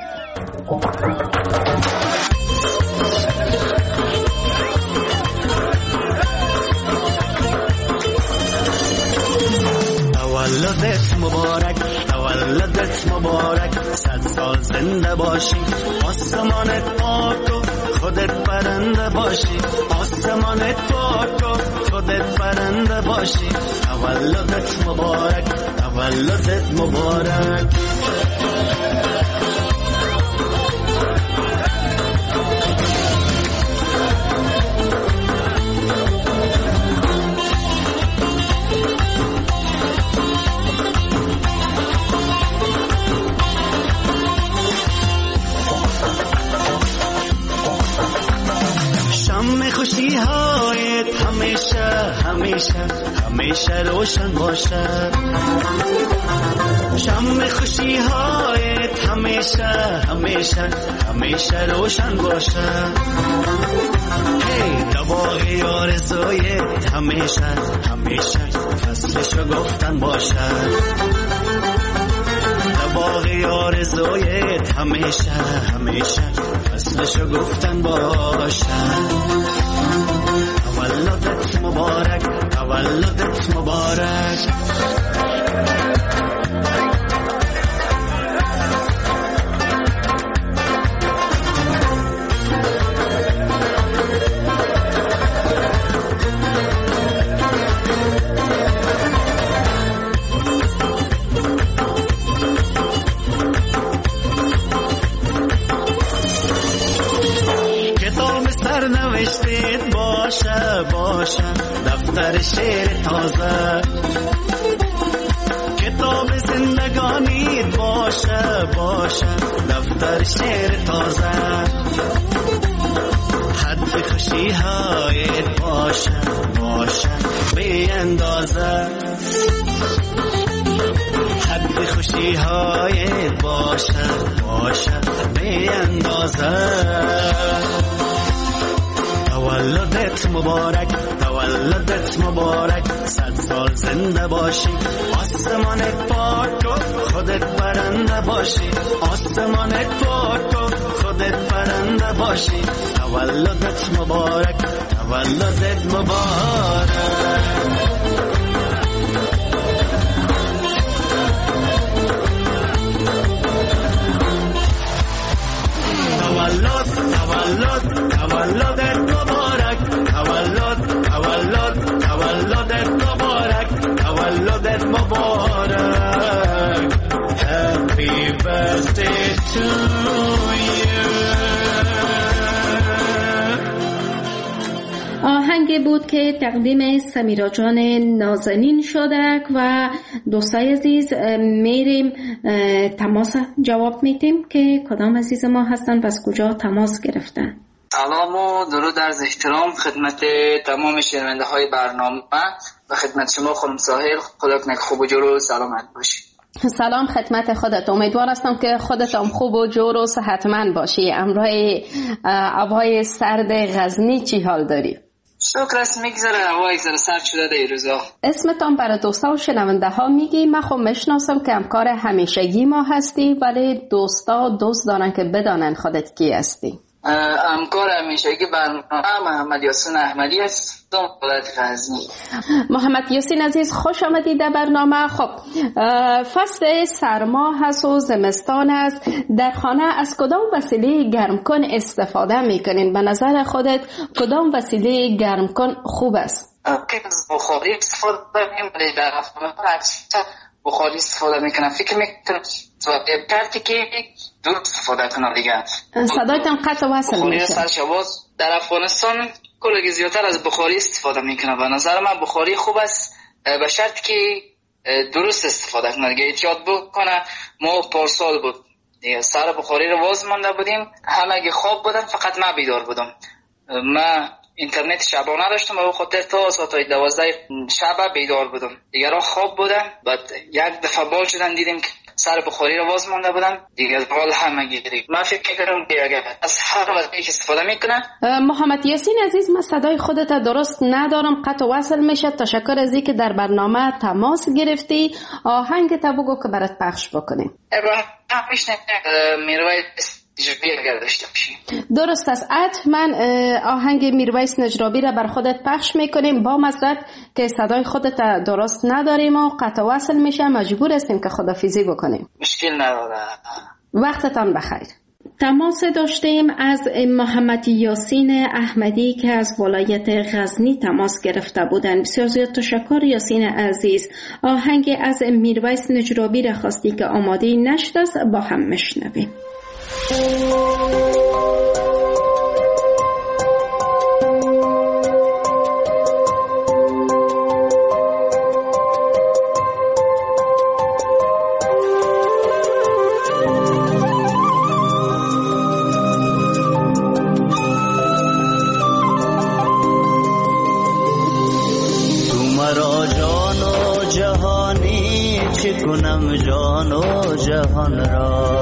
[SPEAKER 7] تولدت مبارک، تولدت مبارک، 100 سال زنده باشی، آسمانت پاک و خودت پرنده باشی، آسمانت پاک و خودت پرنده باشی. تولدت مبارک، تولدت مبارک. خوشی هایت همیشه همیشه همیشه روشن باشه، شم خوشی هایت همیشه همیشه همیشه روشن باشه. هی دباغی آرزویت همیشه همیشه فصلشو گفتن باشه، دباغی آرزویت همیشه همیشه فصلشو گفتن باشه. تولدت مبارک، تولدت مبارک. نوشتید باشه باشه دفتر شعر تازه، کتاب زندگانیت باشه باشه دفتر شعر تازه، حد خوشی هایت باشه باشه بی اندازه، حد خوشی هایت باشه باشه بی اندازه. تولدت مبارک، تولدت مبارک، 100 سال زنده باشی، آسمانت پاک و خودت پرنده باشی، آسمانت پاک و خودت پرنده باشی. تولدت مبارک، تولدت مبارک. تولد تولد تولدت مبارک، تولد تولد تولدت مبارک، تولدت مبارک. Happy birthday to you.
[SPEAKER 2] آهنگ بود که تقدیم سمیرا جان نازنین شده و دوستای عزیز میریم تماس جواب میدیم که کدام عزیز ما هستن و از کجا تماس گرفتن.
[SPEAKER 9] سلام و درود عرض احترام خدمت تمام شنونده های برنامه و خدمت شما خانم ساحل. خدا کنه خوب و جور و سلامت باشی.
[SPEAKER 2] سلام خدمت خودت. امیدوار هستم که خودت هم خوب و جور و صحتمند باشی. امروز هوای سرد غزنی چی حال داری؟
[SPEAKER 9] شکر است، میگذره هوا یک ذره سرد شده در روزا.
[SPEAKER 2] اسمتون برای دوستا و شنونده ها میگی؟ من خب میشناسم که همکار همیشگی ما هستی، ولی دوستا دوست دارن که بدانن خودت کی هستی.
[SPEAKER 9] همکار همیشگی برنامه محمد یاسین احمدی است، ولایت غزنی.
[SPEAKER 2] محمد یاسین عزیز خوش آمدید در برنامه. خب فصل سرما هست و زمستان است، در خانه از کدام وسیله گرمکن استفاده میکنین؟ به نظر خودت کدام وسیله گرمکن خوب است؟
[SPEAKER 9] که از بخاری استفاده میکنیم، ولی در هفته بخاری استفاده میکنن. فکر میکنم کارتی که درست استفاده کنن دیگه.
[SPEAKER 2] صدایتان قطع وصل میشه.
[SPEAKER 9] سرشواز در افغانستان کلی زیادتر از بخاری استفاده میکنن. به نظر من بخاری خوب است به شرط که درست استفاده کنه دیگه. احتیاط بکنه. ما پارسال بود دیگه سر بخاری رو واز مانده بودیم، همه خواب بودن، فقط من بیدار بودم. من اینترنت شبانه داشتم و خاطر تا ساعت 12 شب بیدار بودم، دیگه را خواب بودم. بعد یک دفعه بال شدن دیدیم که سر بخاری رو واز مانده بودم دیگه، بال همه گیری. من فکر کردم که اگر از هر وقتی که استفاده میکنه.
[SPEAKER 2] محمد یاسین عزیز، من صدای خودت درست ندارم، قطع وصل میشه. تشکر از اینکه در برنامه تماس گرفتی. آهنگ تا بگو که برات پخش بکنیم.
[SPEAKER 9] میرویس نجرابی اگر داشته باشی.
[SPEAKER 2] درست است. حتما آهنگ میرویس نجرابی را بر خودت پخش میکنیم، با معذرت که صدای خودت درست نداریم و قطع وصل میشه، مجبور هستیم که خدافیزی بکنیم.
[SPEAKER 9] مشکل نداره.
[SPEAKER 2] وقتتان بخیر. تماس داشتیم از محمد یاسین احمدی که از ولایت غزنی تماس گرفته بودند. بسیار زیاد تشکر یاسین عزیز. آهنگ از میرویس نجرابی را خواستی که آماده نشد است، با هم مشنویم.
[SPEAKER 10] کنم جان و جهان را،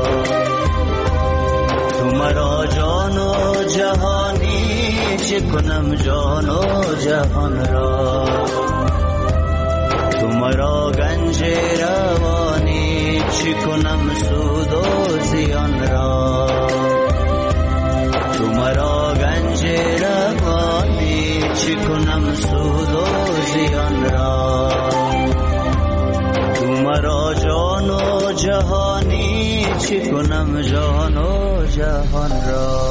[SPEAKER 10] تو مرا جان و جهانی چه کنم جان و جهان را، تو مرا گنج روانی چه کنم سود و زیان را، تو مرا گنج روانی چه کنم سود و زیان را، مرا جان و جهانی چه کنم جان و جهان را.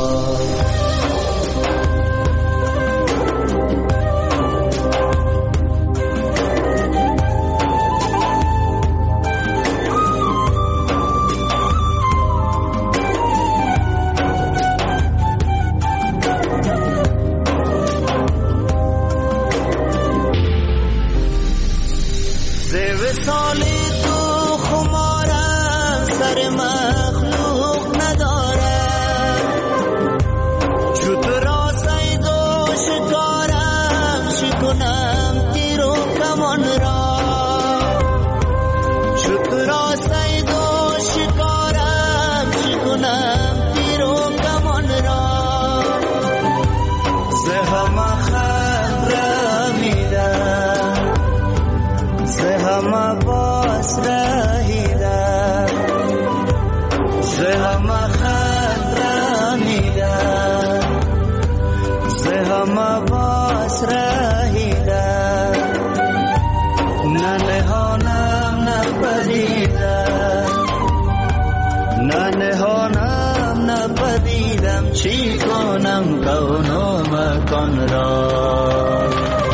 [SPEAKER 10] چی کنم کون و مکان را،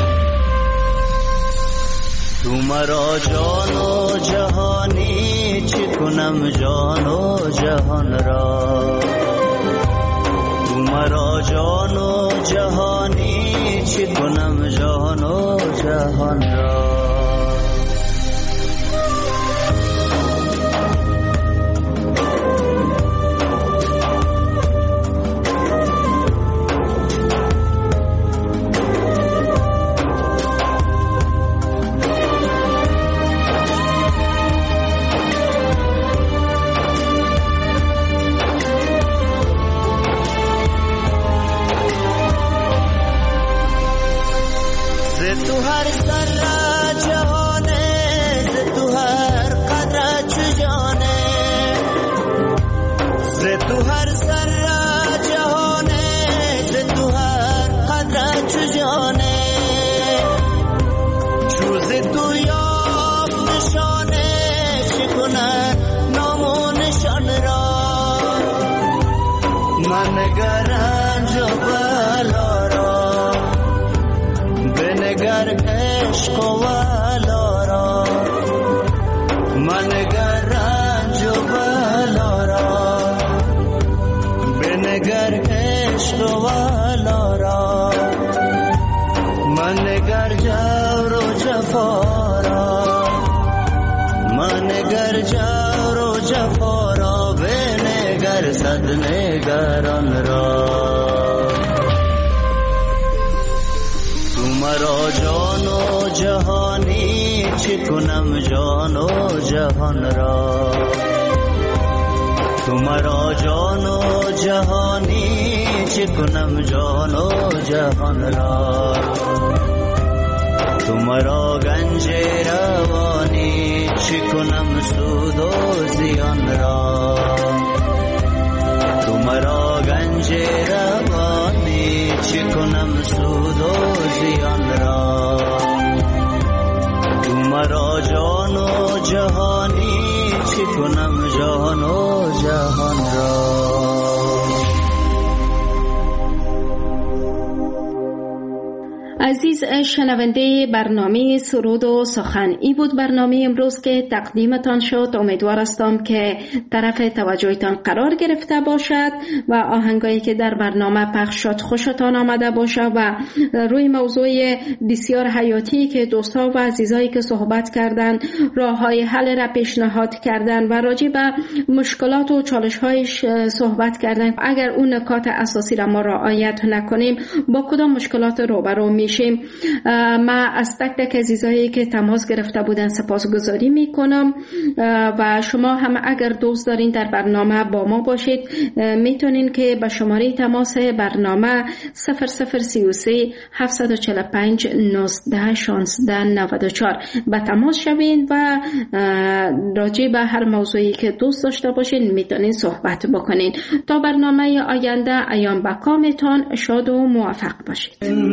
[SPEAKER 10] تو مرا جان و جهانی چی کنم جان و جهان را، تو مرا جان و جهانی چی کنم جان و جهان را. منگر رنج و بلا را، بنگر عشق و والا را، منگر جور و جفا را، منگر جور و جفا را، بنگر صد نگران را. تو مرا جان و جهانی چه کنم جان و جهان را، تو مرا جان و جهانی چه کنم جان و جهان را، تو مرا گنج روانی چه کنم سود و زیان را، تو مرا گنج روانی چه کنم سود و زیان را، تو مرا جان و جهانی چه کنم جان و جهان را.
[SPEAKER 2] عزیز شنونده برنامه سرود و سخن، ای بود برنامه امروز که تقدیمتان شد. امیدوار هستم که طرف توجهتان قرار گرفته باشد و آهنگایی که در برنامه پخش شد خوشتان آمده باشد و روی موضوع بسیار حیاتی که دوستا و عزیزایی که صحبت کردن، راههای حل را پیشنهاد کردن و راجع به مشکلات و چالش‌هایش صحبت کردن. اگر اون نکات اساسی را ما رعایت نکنیم با کدام مشکلات روبرو میشیم؟ من از تک تک عزیزایی که تماس گرفته بودن سپاسگزاری میکنم و شما هم اگر دوست دارین در برنامه با ما باشید میتونین که به شماره تماس برنامه 0033 745 19 16 94 به تماس شوین و راجع به هر موضوعی که دوست داشته باشین میتونین صحبت بکنین. تا برنامه آینده ایام به کامتان شاد و موفق باشید.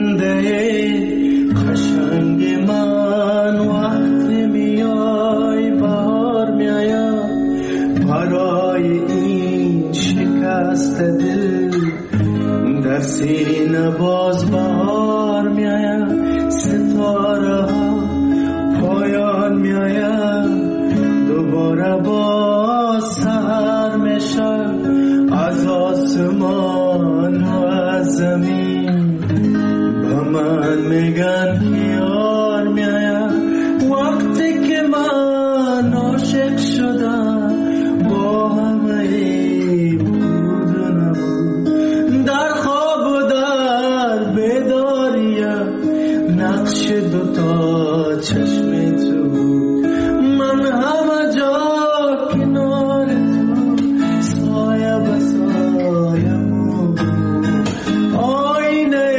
[SPEAKER 7] قشنگ من وقتی میای بهار میایم، برای این شکست دل در سینه باز بهار میایم، ستاره ها پایان میایم، دوباره باز سحر میشه، از آسمان و از زمین من میگن یار میایم. وقتی که من عاشق شدم با همه بود و نبود، در خواب و در بیداریم نقش دوتا چشم تو بود، من همه جا کنار تو سایه به سایه بود، آینه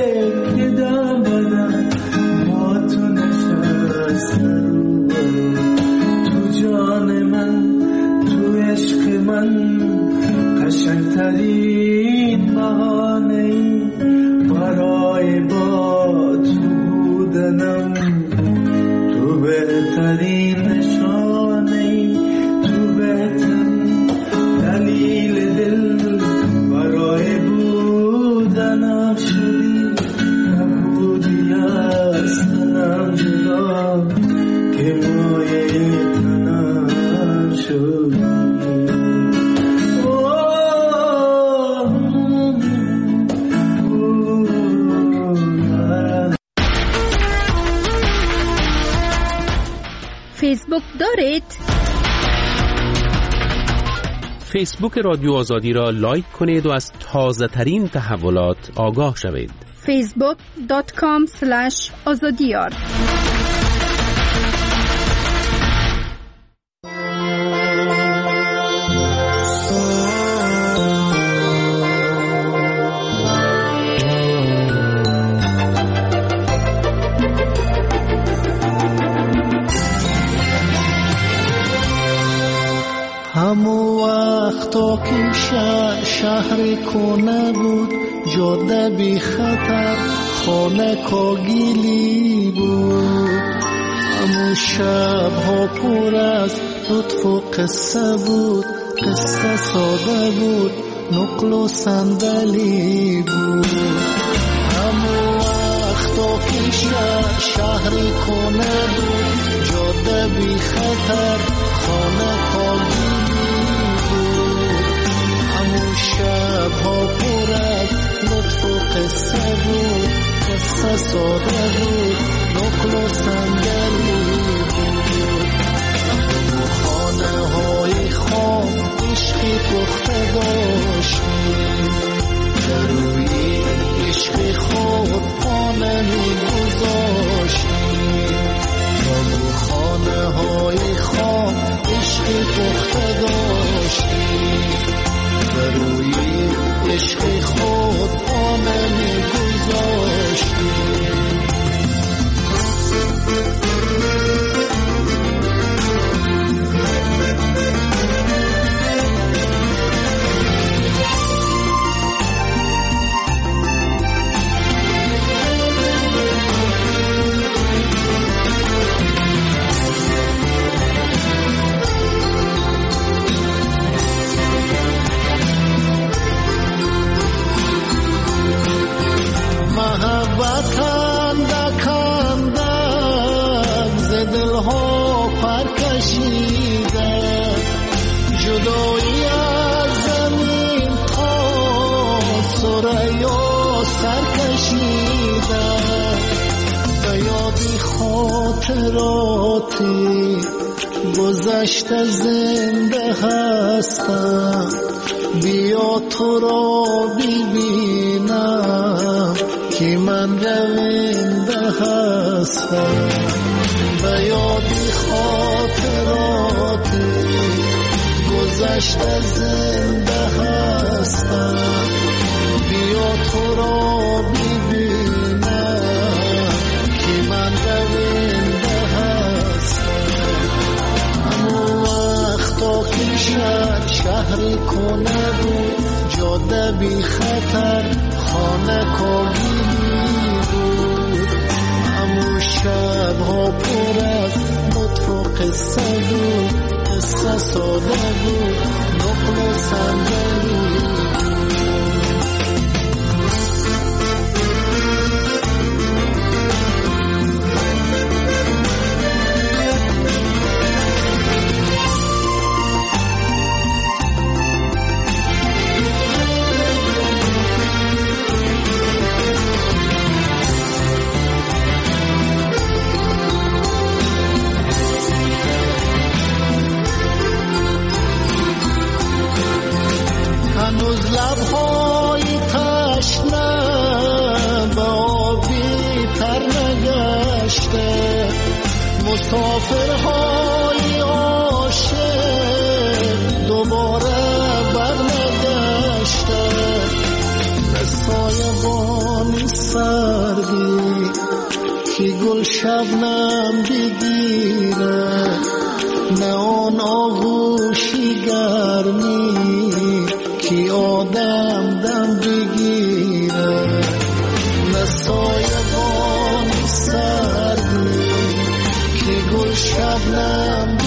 [SPEAKER 7] قشنگترین بهانه‌ای برای با تو بودنم، تو بهترین نشانه‌ای، تو بهترین دلیل دل برای بودنم شدی، نبودی از تنم جدا که مایه تنم شدی.
[SPEAKER 2] فیسبوک دارید؟
[SPEAKER 1] فیسبوک رادیو آزادی را لایک کنید و از تازه ترین تحولات آگاه شوید.
[SPEAKER 2] facebook.com/azadiyar
[SPEAKER 7] همو وقتا که شهر کنه بود، جاده بی خطر، خانه کاگیلی بود، همو شب ها پر از لطف و قصه بود، قصه ساده بود، نقل و صندلی بود، همو وقت
[SPEAKER 11] وقتا پیشت شهری کنه بود، جاده بی خطر خانه خالی بود. همون شبها پر از لطف و قصه بود، قصه ساده بود، نقل و صندلی بود. و خانه های خام عشقی پخته داشتیم، در روی عشق خود پانه می گذاشتیم. و خانه های خام عشقی پخته داشتیم، در روی عشق خود پانه می گذاشتیم. جدایی از زمین تا سریا سر کشیده، به یادی خاطراتی گذشته زنده هستم. بیا تو را ببینم که من رونده هستم. به یادی خاطراتی گذشته زنده هستم. بیا تو را ببینم که من رونده هستم. همون وقتا که شهری کنه بود، جاده بی خطر خانه کالی بود. همون شبها پر از لطف و قصه بود، قصه ساده بود، نقل و صندلی لبهای تشنه به آبی تر نگشته، مسافرهای عاشق دوباره برنگشته. به سایبانی سردی که گل شبنم بگیره، نه آن آغوشی گرمی که آدم دم بگیره. نه سایبان سردی که گل شبنم